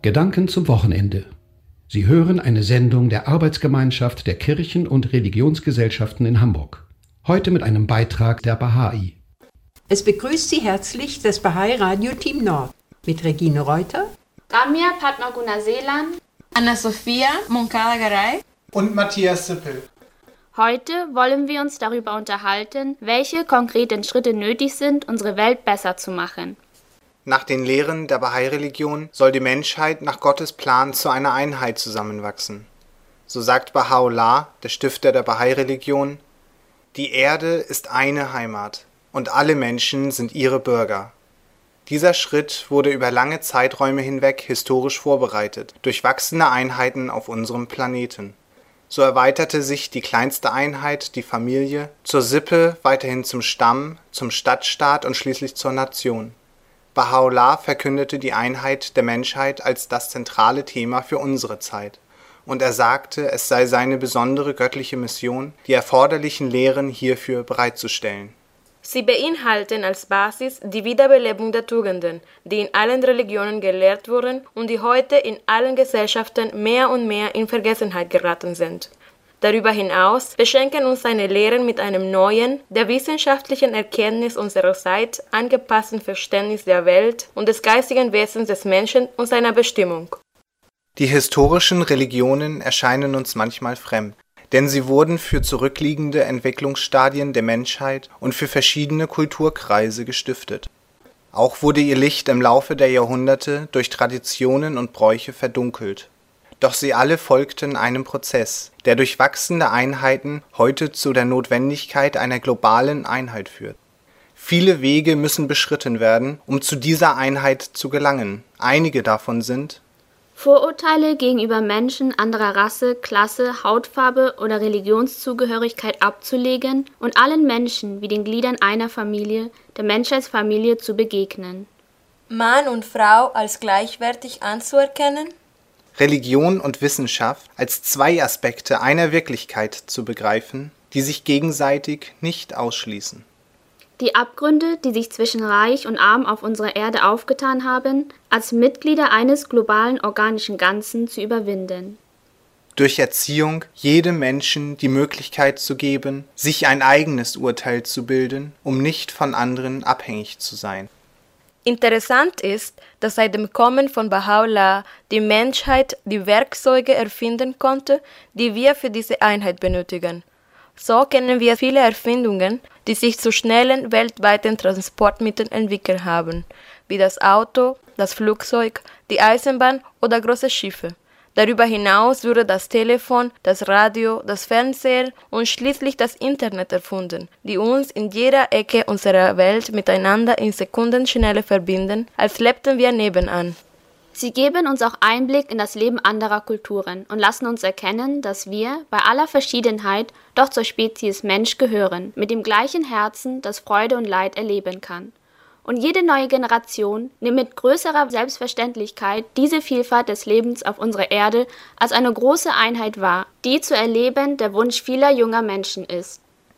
Gedanken zum Wochenende. Sie hören eine Sendung der Arbeitsgemeinschaft der Kirchen- und Religionsgesellschaften in Hamburg. Heute mit einem Beitrag der Bahai. Es begrüßt Sie herzlich das Bahai Radio Team Nord mit Regine Reuter, Ramya Padmaguna Seelan, Anna-Sophia Moncada-Garay und Matthias Sippel. Heute wollen wir uns darüber unterhalten, welche konkreten Schritte nötig sind, unsere Welt besser zu machen. Nach den Lehren der Bahai-Religion soll die Menschheit nach Gottes Plan zu einer Einheit zusammenwachsen. So sagt Baha'u'llah, der Stifter der Bahai-Religion: Die Erde ist eine Heimat und alle Menschen sind ihre Bürger. Dieser Schritt wurde über lange Zeiträume hinweg historisch vorbereitet, durch wachsende Einheiten auf unserem Planeten. So erweiterte sich die kleinste Einheit, die Familie, zur Sippe, weiterhin zum Stamm, zum Stadtstaat und schließlich zur Nation. Baha'u'llah verkündete die Einheit der Menschheit als das zentrale Thema für unsere Zeit. Und er sagte, es sei seine besondere göttliche Mission, die erforderlichen Lehren hierfür bereitzustellen. Sie beinhalten als Basis die Wiederbelebung der Tugenden, die in allen Religionen gelehrt wurden und die heute in allen Gesellschaften mehr und mehr in Vergessenheit geraten sind. Darüber hinaus beschenken uns seine Lehren mit einem neuen, der wissenschaftlichen Erkenntnis unserer Zeit angepassten Verständnis der Welt und des geistigen Wesens des Menschen und seiner Bestimmung. Die historischen Religionen erscheinen uns manchmal fremd, denn sie wurden für zurückliegende Entwicklungsstadien der Menschheit und für verschiedene Kulturkreise gestiftet. Auch wurde ihr Licht im Laufe der Jahrhunderte durch Traditionen und Bräuche verdunkelt. Doch sie alle folgten einem Prozess, der durch wachsende Einheiten heute zu der Notwendigkeit einer globalen Einheit führt. Viele Wege müssen beschritten werden, um zu dieser Einheit zu gelangen. Einige davon sind: Vorurteile gegenüber Menschen anderer Rasse, Klasse, Hautfarbe oder Religionszugehörigkeit abzulegen und allen Menschen wie den Gliedern einer Familie, der Menschheitsfamilie, zu begegnen. Mann und Frau als gleichwertig anzuerkennen. Religion und Wissenschaft als zwei Aspekte einer Wirklichkeit zu begreifen, die sich gegenseitig nicht ausschließen. Die Abgründe, die sich zwischen Reich und Arm auf unserer Erde aufgetan haben, als Mitglieder eines globalen organischen Ganzen zu überwinden. Durch Erziehung jedem Menschen die Möglichkeit zu geben, sich ein eigenes Urteil zu bilden, um nicht von anderen abhängig zu sein. Interessant ist, dass seit dem Kommen von Baha'u'llah die Menschheit die Werkzeuge erfinden konnte, die wir für diese Einheit benötigen. So kennen wir viele Erfindungen, die sich zu schnellen weltweiten Transportmitteln entwickelt haben, wie das Auto, das Flugzeug, die Eisenbahn oder große Schiffe. Darüber hinaus wurde das Telefon, das Radio, das Fernsehen und schließlich das Internet erfunden, die uns in jeder Ecke unserer Welt miteinander in Sekundenschnelle verbinden, als lebten wir nebenan. Sie geben uns auch Einblick in das Leben anderer Kulturen und lassen uns erkennen, dass wir, bei aller Verschiedenheit, doch zur Spezies Mensch gehören, mit dem gleichen Herzen, das Freude und Leid erleben kann. Und jede neue Generation nimmt mit größerer Selbstverständlichkeit diese Vielfalt des Lebens auf unserer Erde als eine große Einheit wahr, die zu erleben der Wunsch vieler junger Menschen ist.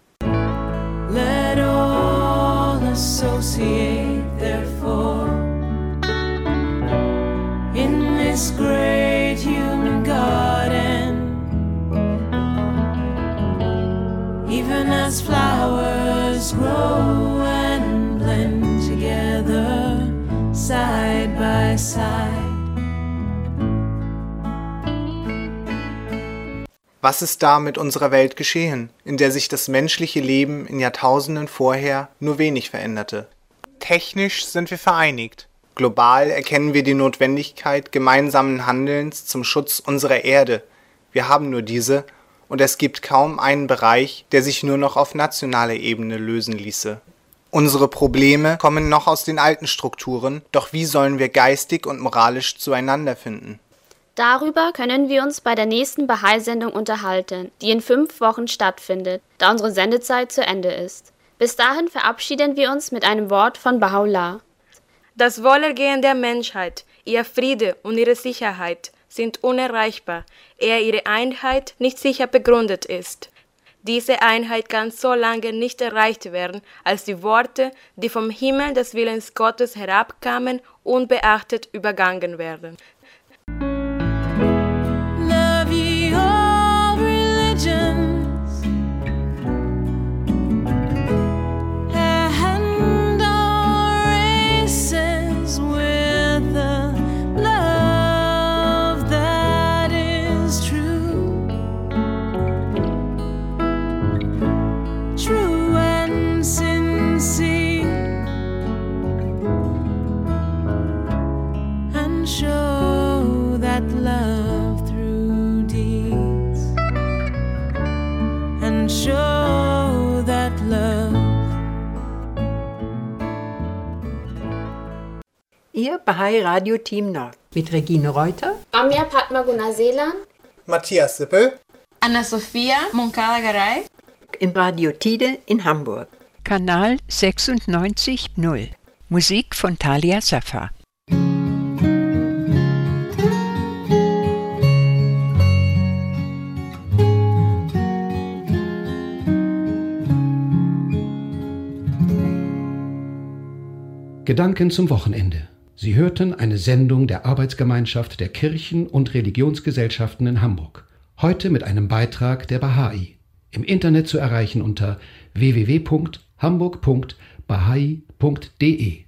Let all associate therefore in this great human garden, even as flowers grow and blend together side by side. Was ist da mit unserer Welt geschehen, in der sich das menschliche Leben in Jahrtausenden vorher nur wenig veränderte? Technisch sind wir vereinigt. Global erkennen wir die Notwendigkeit gemeinsamen Handelns zum Schutz unserer Erde. Wir haben nur diese, und es gibt kaum einen Bereich, der sich nur noch auf nationaler Ebene lösen ließe. Unsere Probleme kommen noch aus den alten Strukturen, doch wie sollen wir geistig und moralisch zueinander finden? Darüber können wir uns bei der nächsten Bahai-Sendung unterhalten, die in 5 Wochen stattfindet, da unsere Sendezeit zu Ende ist. Bis dahin verabschieden wir uns mit einem Wort von Baha'u'llah. Das Wohlergehen der Menschheit, ihr Friede und ihre Sicherheit sind unerreichbar, ehe ihre Einheit nicht sicher begründet ist. Diese Einheit kann so lange nicht erreicht werden, als die Worte, die vom Himmel des Willens Gottes herabkamen, unbeachtet übergangen werden. and show that love. Ihr Bahai Radio Team Nord mit Regine Reuter, Amia Padmaguna Seelan, Matthias Sippel, Ana Sofia Moncada Garay, im Radio Tide in Hamburg. Kanal 96.0. Musik von Thalia Safa. Gedanken zum Wochenende. Sie hörten eine Sendung der Arbeitsgemeinschaft der Kirchen- und Religionsgesellschaften in Hamburg. Heute mit einem Beitrag der Bahai. Im Internet zu erreichen unter www.hamburg.bahai.de